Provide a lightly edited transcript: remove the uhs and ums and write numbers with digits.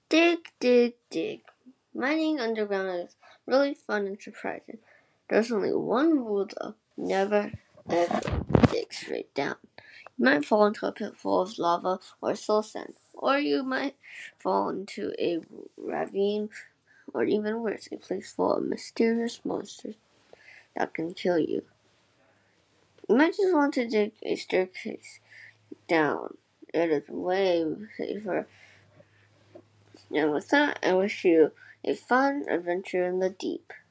Dig, dig, dig. Mining underground is really fun and surprising. There's only one rule though. Never, ever dig straight down. You might fall into a pit full of lava or soul sand, or you might fall into a ravine, or even worse, a place full of mysterious monsters that can kill you. You might just want to dig a staircase down. It is way safer. And with that, I wish you a fun adventure in the deep.